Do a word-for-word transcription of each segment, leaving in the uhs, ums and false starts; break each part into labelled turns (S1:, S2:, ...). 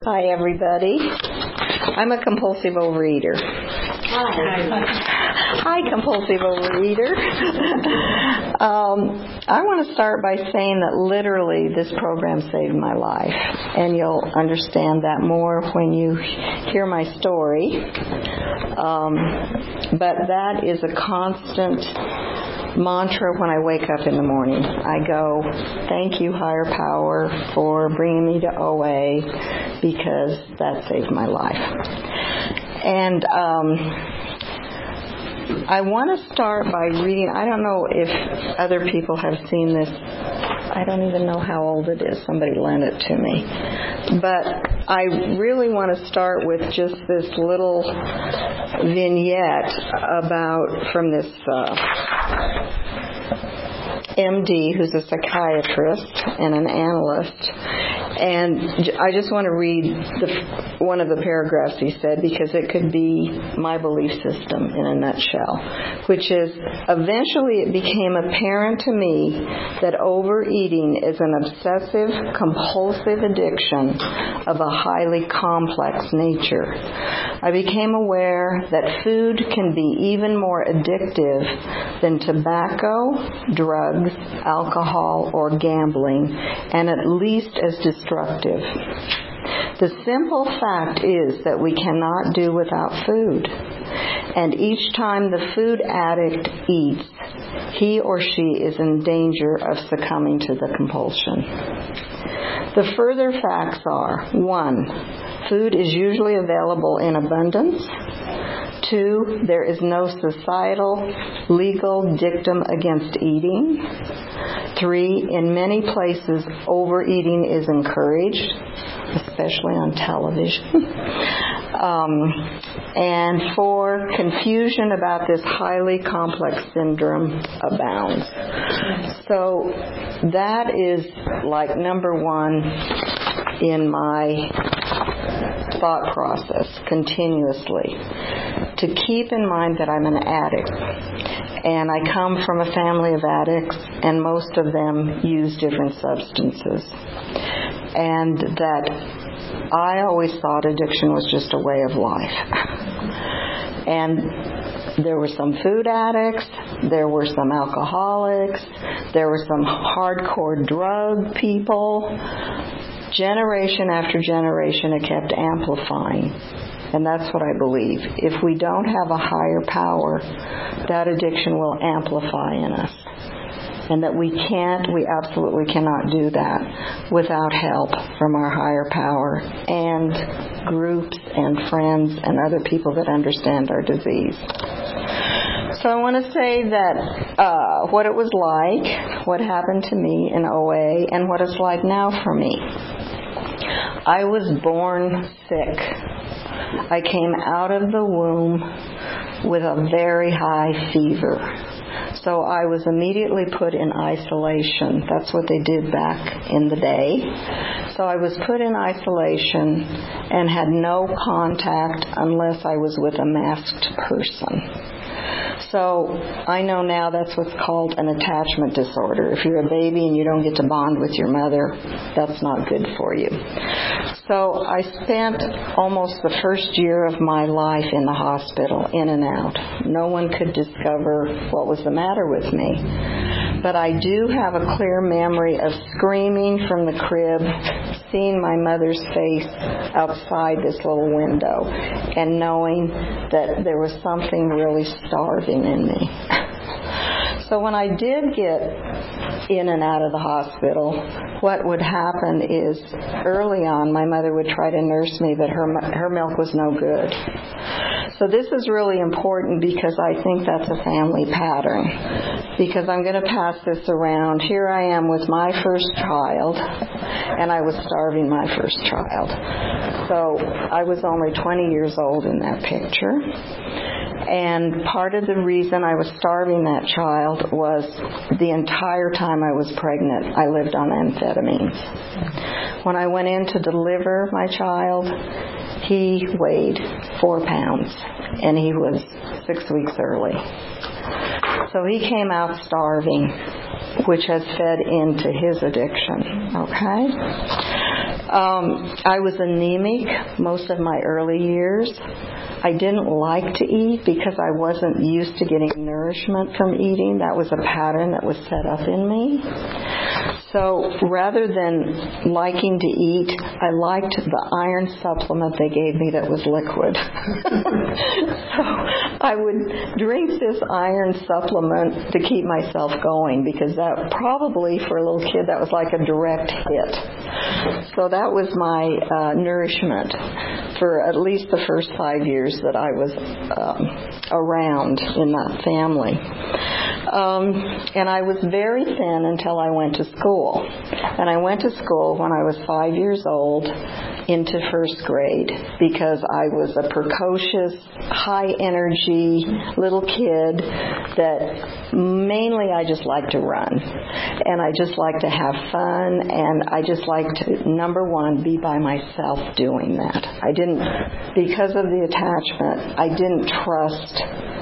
S1: Hi, everybody. I'm a compulsive overeater. Hi. Hi, compulsive overeater. um, I want to start by saying that literally this program saved my life, and you'll understand that more when you hear my story. Um, but that is a constant mantra when I wake up in the morning. I go, thank you, higher power, for bringing me to O A, because that saved my life. And um, I want to start by reading. I don't know if other people have seen this. I don't even know how old it is. Somebody lent it to me. But I really want to start with just this little vignette about, from this uh, M D, who's a psychiatrist and an analyst. And I just want to read the, one of the paragraphs he said, because it could be my belief system in a nutshell, which is, eventually it became apparent to me that overeating is an obsessive, compulsive addiction of a highly complex nature. I became aware that food can be even more addictive than tobacco, drugs, alcohol, or gambling, and at least as destructive. The simple fact is that we cannot do without food, and each time the food addict eats, he or she is in danger of succumbing to the compulsion. The further facts are: one, food is usually available in abundance. Two, there is no societal, legal dictum against eating. Three, in many places, overeating is encouraged, especially on television. um, and four, confusion about this highly complex syndrome abounds. So that is like number one in my thought process continuously, to keep in mind that I'm an addict, and I come from a family of addicts, and most of them use different substances, and that I always thought addiction was just a way of life. And there were some food addicts, there were some alcoholics, there were some hardcore drug people. Generation after generation, it kept amplifying. And that's what I believe. If we don't have a higher power, that addiction will amplify in us. And that we can't, we absolutely cannot do that without help from our higher power and groups and friends and other people that understand our disease. So I want to say that uh, what it was like, what happened to me in O A, and what it's like now for me. I was born sick. I came out of the womb with a very high fever. So I was immediately put in isolation. That's what they did back in the day. So I was put in isolation and had no contact unless I was with a masked person. So I know now that's what's called an attachment disorder. If you're a baby and you don't get to bond with your mother, that's not good for you. So I spent almost the first year of my life in the hospital, in and out. No one could discover what was the matter with me. But I do have a clear memory of screaming from the crib, seeing my mother's face outside this little window, and knowing that there was something really starving in me. So when I did get in and out of the hospital, what would happen is, early on, my mother would try to nurse me, but her her milk was no good. So this is really important, because I think that's a family pattern. Because I'm going to pass this around. Here I am with my first child, and I was starving my first child. So I was only twenty years old in that picture. And part of the reason I was starving that child was the entire time I was pregnant, I lived on amphetamines. When I went in to deliver my child, he weighed four pounds, and he was six weeks early. So he came out starving, which has fed into his addiction, okay? Um, I was anemic most of my early years. I didn't like to eat because I wasn't used to getting nourishment from eating. That was a pattern that was set up in me. So rather than liking to eat, I liked the iron supplement they gave me that was liquid. So I would drink this iron supplement to keep myself going, because that probably for a little kid that was like a direct hit. So that was my uh, nourishment for at least the first five years that I was um, around in that family. Um, and I was very thin until I went to school. And I went to school when I was five years old into first grade, because I was a precocious, high-energy little kid that mainly I just liked to run. And I just liked to have fun, and I just liked to, number one, be by myself doing that. I didn't, because of the attachment, I didn't trust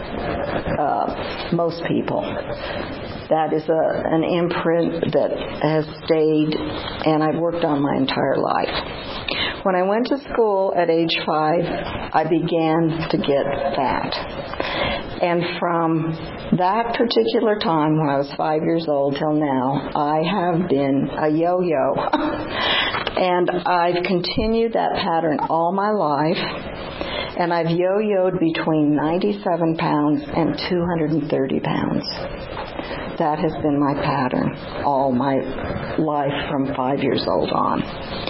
S1: uh, most people. That is a, an imprint that has stayed, and I've worked on my entire life. When I went to school at age five, I began to get fat. And from that particular time, when I was five years old till now, I have been a yo-yo. And I've continued that pattern all my life. And I've yo-yoed between ninety-seven pounds and two hundred thirty pounds. That has been my pattern all my life from five years old on.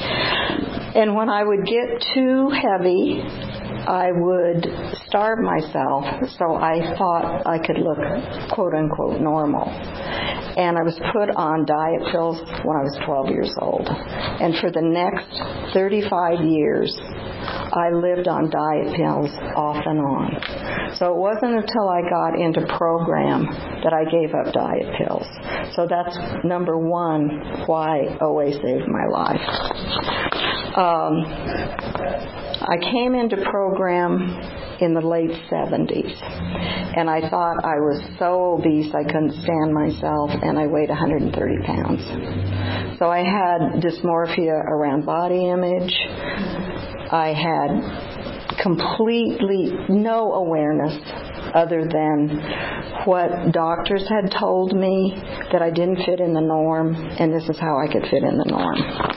S1: And when I would get too heavy, I would starve myself, so I thought I could look quote-unquote normal. And I was put on diet pills when I was twelve years old. And for the next thirty-five years, I lived on diet pills off and on. So it wasn't until I got into program that I gave up diet pills. So that's number one why O A saved my life. Um, I came into program in the late seventies, and I thought I was so obese I couldn't stand myself, and I weighed one hundred thirty pounds. So I had dysmorphia around body image. I had completely no awareness other than what doctors had told me, that I didn't fit in the norm, and this is how I could fit in the norm.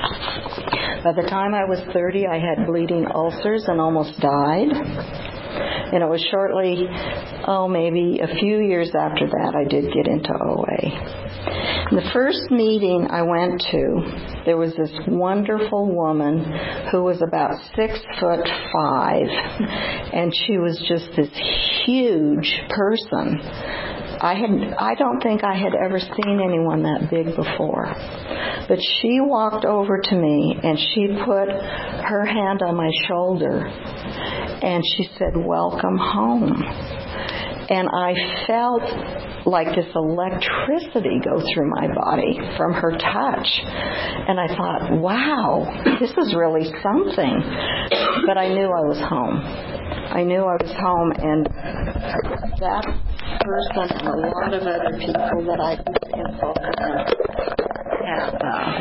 S1: By the time I was thirty, I had bleeding ulcers and almost died. And it was shortly, oh, maybe a few years after that, I did get into O A. In the first meeting I went to, there was this wonderful woman who was about six foot five, and she was just this huge person. I had, I don't think I had ever seen anyone that big before. But she walked over to me, and she put her hand on my shoulder, and she said, "Welcome home." And I felt like this electricity go through my body from her touch. And I thought, wow, this is really something. But I knew I was home. I knew I was home, and that person and a lot of other people that I've met in Fulton have,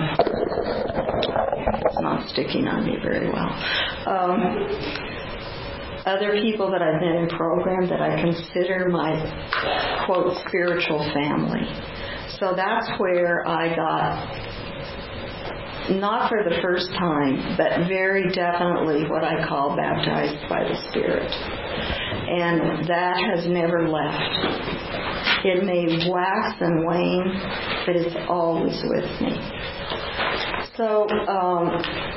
S1: uh, it's not sticking on me very well. Um, Other people that I've been in program that I consider my, quote, spiritual family. So that's where I got, not for the first time, but very definitely what I call baptized by the Spirit. And that has never left. It may wax and wane, but it's always with me. So, um...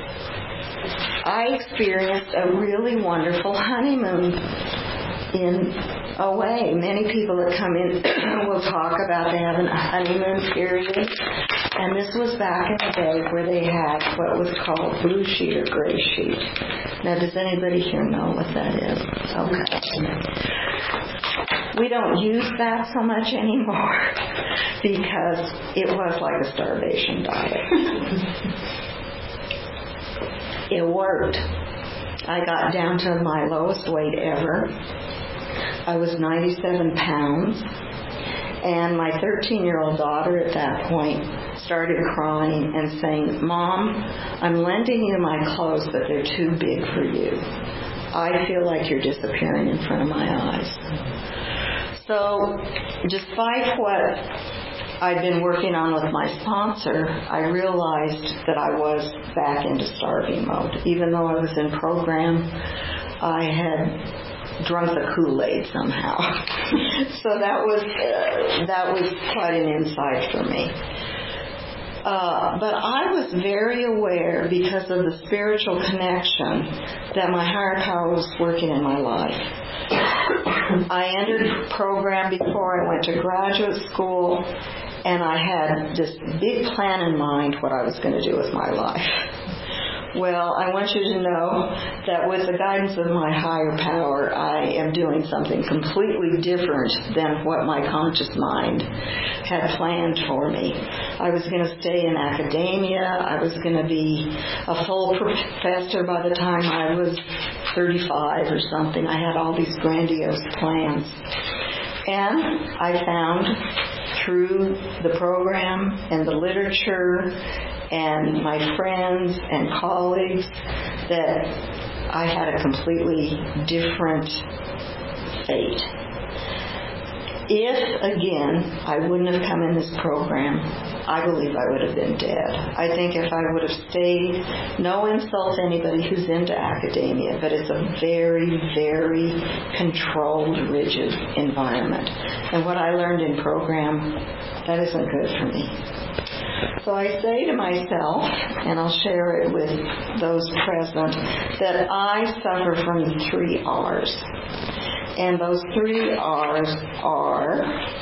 S1: I experienced a really wonderful honeymoon in O A. Many people that come in will talk about they have a honeymoon period. And this was back in the day where they had what was called blue sheet or gray sheet. Now, does anybody here know what that is? Okay. We don't use that so much anymore because it was like a starvation diet. It worked. I got down to my lowest weight ever. I was ninety-seven pounds. And my thirteen-year-old daughter at that point started crying and saying, "Mom, I'm lending you my clothes, but they're too big for you. I feel like you're disappearing in front of my eyes." So, despite what I'd been working on with my sponsor, I realized that I was back into starving mode. Even though I was in program, I had drunk the Kool-Aid somehow. So that was uh, that was quite an insight for me. Uh, but I was very aware, because of the spiritual connection, that my higher power was working in my life. I entered program before I went to graduate school, and I had this big plan in mind what I was going to do with my life. Well, I want you to know that with the guidance of my higher power, I am doing something completely different than what my conscious mind had planned for me. I was going to stay in academia. I was going to be a full professor by the time I was thirty-five or something. I had all these grandiose plans. And I found through the program and the literature and my friends and colleagues that I had a completely different fate. If, again, I wouldn't have come in this program, I believe I would have been dead. I think if I would have stayed, no insult to anybody who's into academia, but it's a very, very controlled, rigid environment. And what I learned in program, that isn't good for me. So I say to myself, and I'll share it with those present, that I suffer from three R's. And those three R's are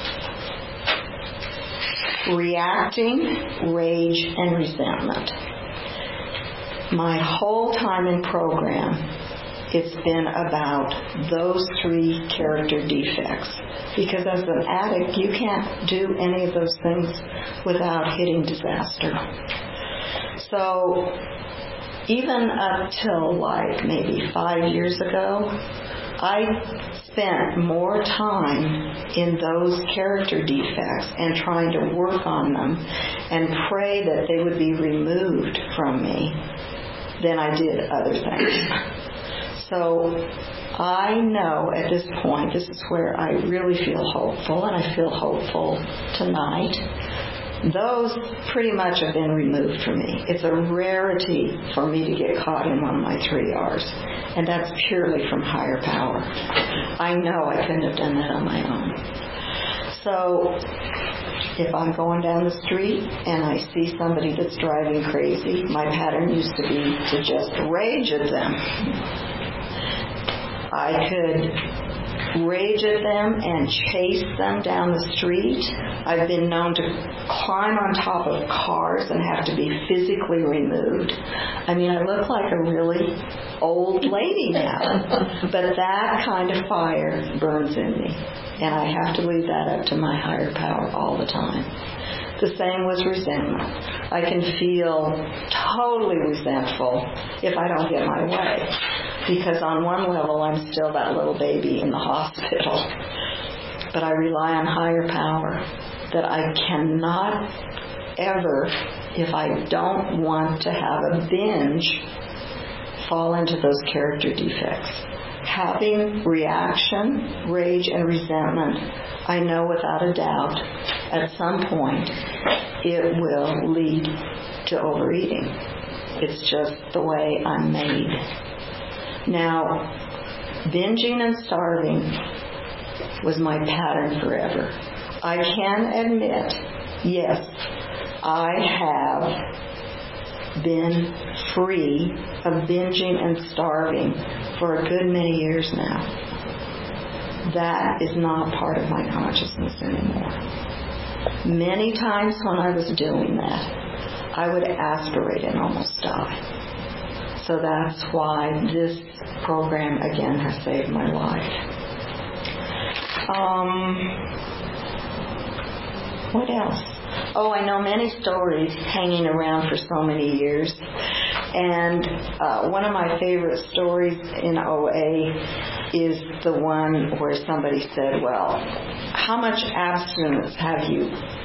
S1: reacting, rage, and resentment. My whole time in program, it's been about those three character defects. Because as an addict, you can't do any of those things without hitting disaster. So even up till like maybe five years ago, I spent more time in those character defects and trying to work on them and pray that they would be removed from me than I did other things. So I know at this point, this is where I really feel hopeful, and I feel hopeful tonight. Those pretty much have been removed from me. It's a rarity for me to get caught in one of my three R's, and that's purely from higher power. I know I couldn't have done that on my own. So if I'm going down the street and I see somebody that's driving crazy, my pattern used to be to just rage at them. I could rage at them and chase them down the street. I've been known to climb on top of cars and have to be physically removed. I mean, I look like a really old lady now, but that kind of fire burns in me, and I have to leave that up to my higher power all the time. The same with resentment. I can feel totally resentful if I don't get my way. Because on one level, I'm still that little baby in the hospital. But I rely on higher power that I cannot ever, if I don't want to have a binge, fall into those character defects. Having reaction, rage, and resentment, I know without a doubt, at some point, it will lead to overeating. It's just the way I'm made. Now, binging and starving was my pattern forever. I can admit, yes, I have been free of binging and starving for a good many years now. That is not part of my consciousness anymore. Many times when I was doing that, I would aspirate and almost die. So that's why this program, again, has saved my life. Um, what else? Oh, I know many stories hanging around for so many years. And uh, one of my favorite stories in O A is the one where somebody said, well, how much abstinence have you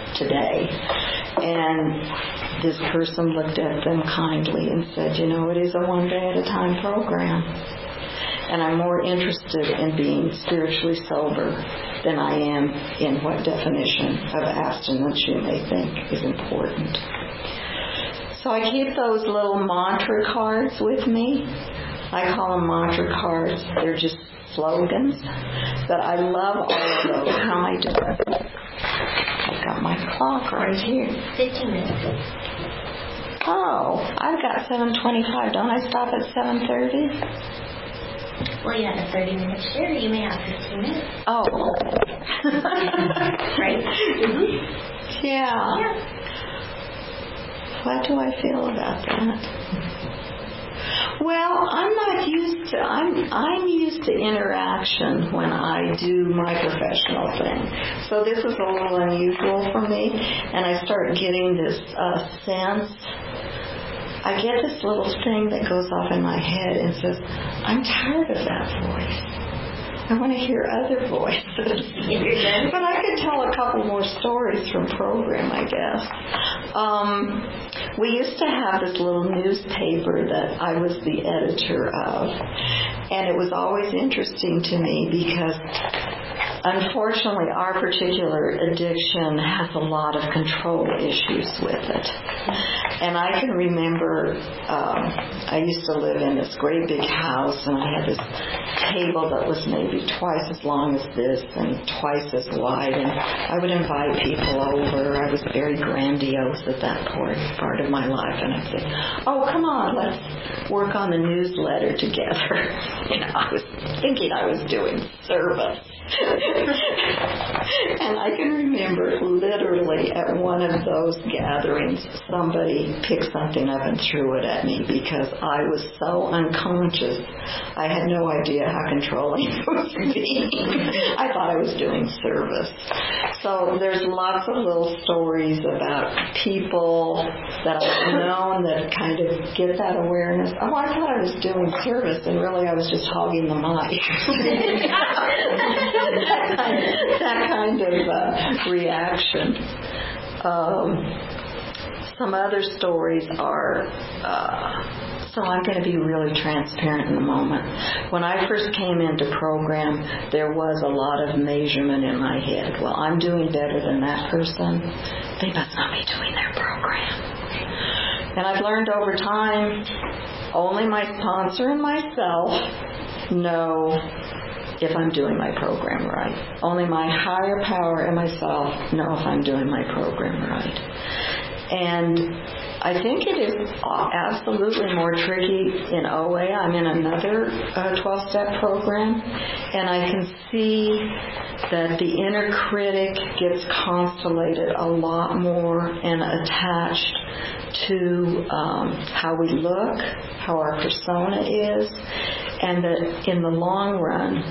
S1: today. And this person looked at them kindly and said, you know, it is a one day at a time program. And I'm more interested in being spiritually sober than I am in what definition of abstinence you may think is important. So I keep those little mantra cards with me. I call them mantra cards. They're just slogans. But I love all of those. How am I doing? I've got my clock right here.
S2: fifteen minutes.
S1: Oh, I've got seven twenty-five. Don't I stop at seven thirty?
S2: Well, you have a thirty minute share. You may have fifteen minutes.
S1: Oh, okay.
S2: Right? Mm-hmm.
S1: Yeah.
S2: Yeah.
S1: What do I feel about that? Well, I'm not used to, I'm, I'm used to interaction when I do my professional thing. So this is a little unusual for me, and I start getting this uh, sense. I get this little thing that goes off in my head and says, I'm tired of that voice. I want to hear other voices. But I could tell a couple more stories from program, I guess. Um, we used to have this little newspaper that I was the editor of, and it was always interesting to me because unfortunately our particular addiction has a lot of control issues with it. And I can remember um, I used to live in this great big house, and I had this table that was maybe twice as long as this and twice as wide, and I would invite people over. I was very grandiose at that part, part of my life, and I'd say, oh, come on, let's work on the newsletter together. You know, I was thinking I was doing service. And I can remember literally at one of those gatherings, somebody picked something up and threw it at me because I was so unconscious. I had no idea how controlling it was being. I thought I was doing service. So there's lots of little stories about people that I've known that kind of get that awareness. Oh, I thought I was doing service, and really I was just hogging the mic. that kind, that kind of uh, reaction. Um, some other stories are, uh, so I'm going to be really transparent in a moment. When I first came into program, there was a lot of measurement in my head. Well, I'm doing better than that person. They must not be doing their program. And I've learned over time, only my sponsor and myself know if I'm doing my program right. Only my higher power and myself know if I'm doing my program right. And I think it is absolutely more tricky in O A. I'm in another uh, twelve-step program, and I can see that the inner critic gets constellated a lot more and attached to um, how we look, how our persona is, and that in the long run,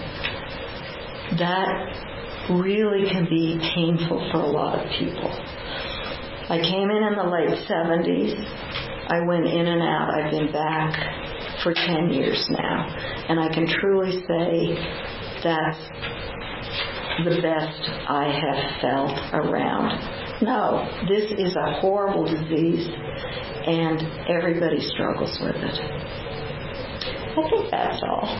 S1: that really can be painful for a lot of people. I came in in the late seventies. I went in and out. I've been back for ten years now. And I can truly say that's the best I have felt around. No, this is a horrible disease, and everybody struggles with it. I think that's all.